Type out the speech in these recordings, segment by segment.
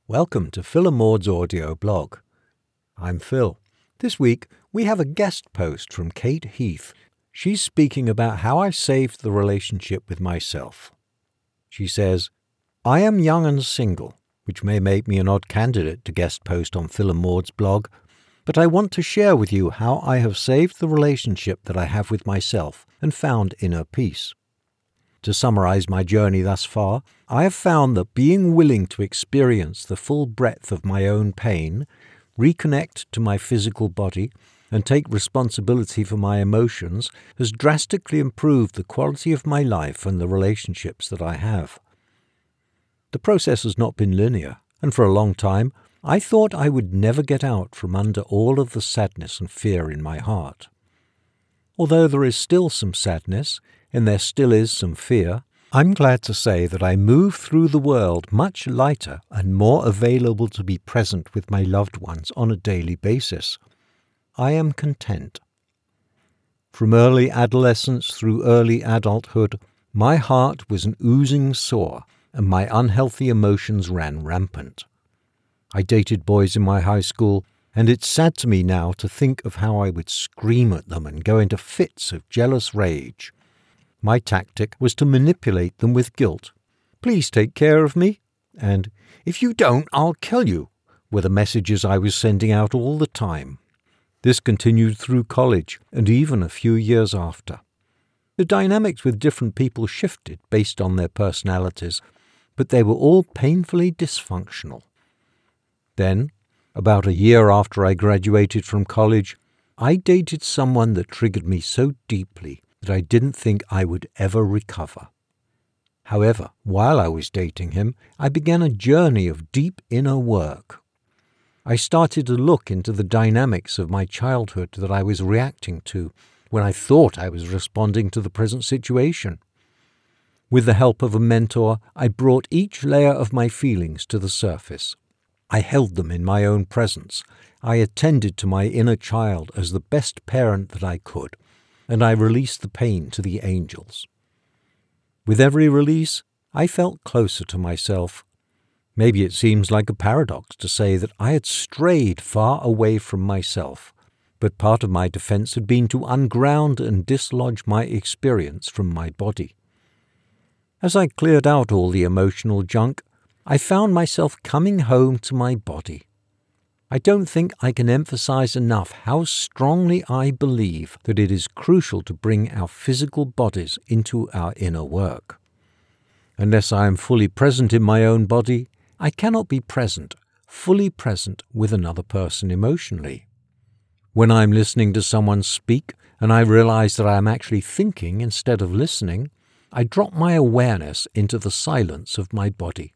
Welcome to Phil and Maud's audio blog. I'm Phil. This week we have a guest post from Kate Heath. She's speaking about how I saved the relationship with myself. She says, I am young and single, which may make me an odd candidate to guest post on Phil and Maud's blog, but I want to share with you how I have saved the relationship that I have with myself and found inner peace. To summarize my journey thus far, I have found that being willing to experience the full breadth of my own pain, reconnect to my physical body, and take responsibility for my emotions has drastically improved the quality of my life and the relationships that I have. The process has not been linear, and for a long time, I thought I would never get out from under all of the sadness and fear in my heart. Although there is still some sadness, and there still is some fear, I'm glad to say that I move through the world much lighter and more available to be present with my loved ones on a daily basis. I am content. From early adolescence through early adulthood, my heart was an oozing sore, and my unhealthy emotions ran rampant. I dated boys in my high school, and it's sad to me now to think of how I would scream at them and go into fits of jealous rage. My tactic was to manipulate them with guilt. Please take care of me, and if you don't, I'll kill you, were the messages I was sending out all the time. This continued through college and even a few years after. The dynamics with different people shifted based on their personalities, but they were all painfully dysfunctional. Then, about a year after I graduated from college, I dated someone that triggered me so deeply that I didn't think I would ever recover. However, while I was dating him, I began a journey of deep inner work. I started to look into the dynamics of my childhood that I was reacting to when I thought I was responding to the present situation. With the help of a mentor, I brought each layer of my feelings to the surface. I held them in my own presence. I attended to my inner child as the best parent that I could, and I released the pain to the angels. With every release, I felt closer to myself. Maybe it seems like a paradox to say that I had strayed far away from myself, but part of my defense had been to unground and dislodge my experience from my body. As I cleared out all the emotional junk, I found myself coming home to my body. I don't think I can emphasize enough how strongly I believe that it is crucial to bring our physical bodies into our inner work. Unless I am fully present in my own body, I cannot be present, fully present with another person emotionally. When I'm listening to someone speak and I realize that I am actually thinking instead of listening, I drop my awareness into the silence of my body.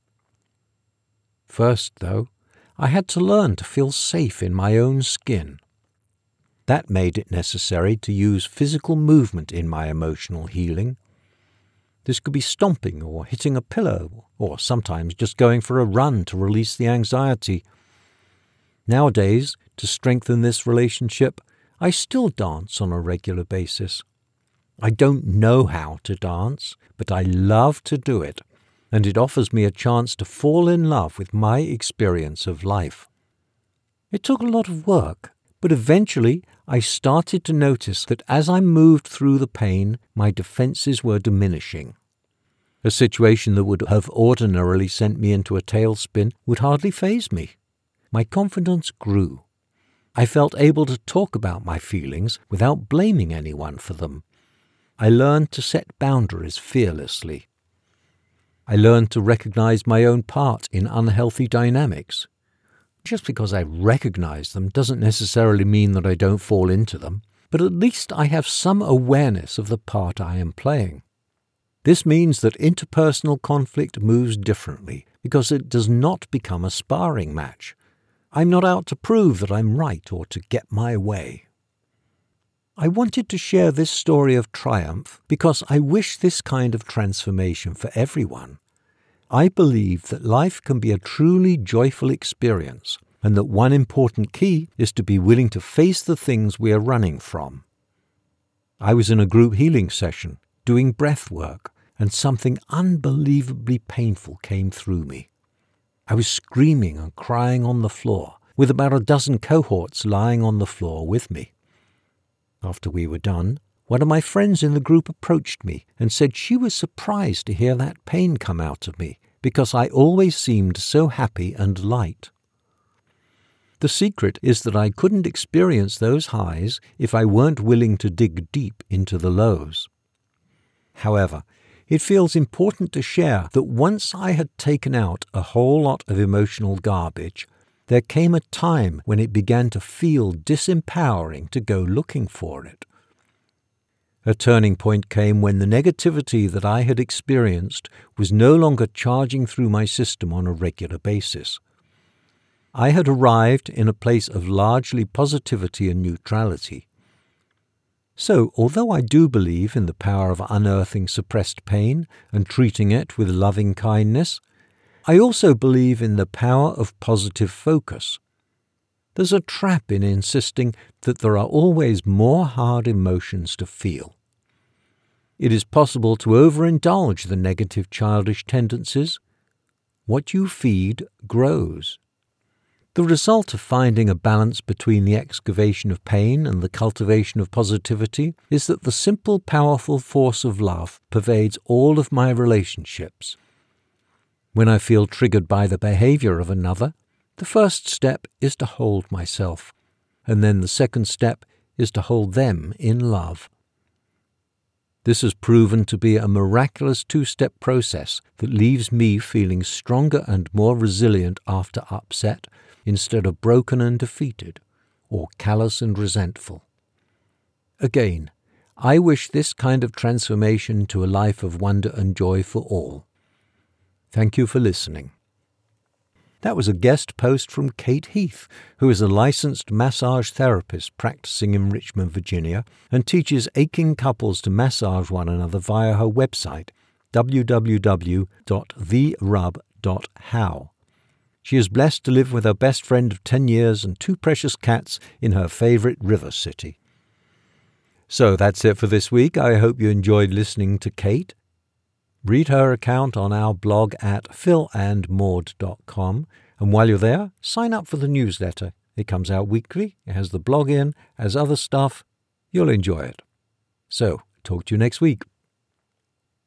First, though, I had to learn to feel safe in my own skin. That made it necessary to use physical movement in my emotional healing. This could be stomping or hitting a pillow, or sometimes just going for a run to release the anxiety. Nowadays, to strengthen this relationship, I still dance on a regular basis. I don't know how to dance, but I love to do it, and it offers me a chance to fall in love with my experience of life. It took a lot of work, but eventually I started to notice that as I moved through the pain, my defenses were diminishing. A situation that would have ordinarily sent me into a tailspin would hardly faze me. My confidence grew. I felt able to talk about my feelings without blaming anyone for them. I learned to set boundaries fearlessly. I learned to recognize my own part in unhealthy dynamics. Just because I recognize them doesn't necessarily mean that I don't fall into them, but at least I have some awareness of the part I am playing. This means that interpersonal conflict moves differently because it does not become a sparring match. I'm not out to prove that I'm right or to get my way. I wanted to share this story of triumph because I wish this kind of transformation for everyone. I believe that life can be a truly joyful experience, and that one important key is to be willing to face the things we are running from. I was in a group healing session, doing breath work, and something unbelievably painful came through me. I was screaming and crying on the floor, with about a dozen cohorts lying on the floor with me. After we were done, one of my friends in the group approached me and said she was surprised to hear that pain come out of me because I always seemed so happy and light. The secret is that I couldn't experience those highs if I weren't willing to dig deep into the lows. However, it feels important to share that once I had taken out a whole lot of emotional garbage, there came a time when it began to feel disempowering to go looking for it. A turning point came when the negativity that I had experienced was no longer charging through my system on a regular basis. I had arrived in a place of largely positivity and neutrality. So, although I do believe in the power of unearthing suppressed pain and treating it with loving kindness, I also believe in the power of positive focus. There's a trap in insisting that there are always more hard emotions to feel. It is possible to overindulge the negative childish tendencies. What you feed grows. The result of finding a balance between the excavation of pain and the cultivation of positivity is that the simple, powerful force of love pervades all of my relationships. When I feel triggered by the behavior of another, the first step is to hold myself, and then the second step is to hold them in love. This has proven to be a miraculous two-step process that leaves me feeling stronger and more resilient after upset, instead of broken and defeated, or callous and resentful. Again, I wish this kind of transformation to a life of wonder and joy for all. Thank you for listening. That was a guest post from Kate Heath, who is a licensed massage therapist practicing in Richmond, Virginia, and teaches aching couples to massage one another via her website, www.therub.how. She is blessed to live with her best friend of 10 years and 2 precious cats in her favorite river city. So that's it for this week. I hope you enjoyed listening to Kate. Read her account on our blog at philandmaud.com, and while you're there, sign up for the newsletter. It comes out weekly, it has the blog in, has other stuff. You'll enjoy it. So, talk to you next week.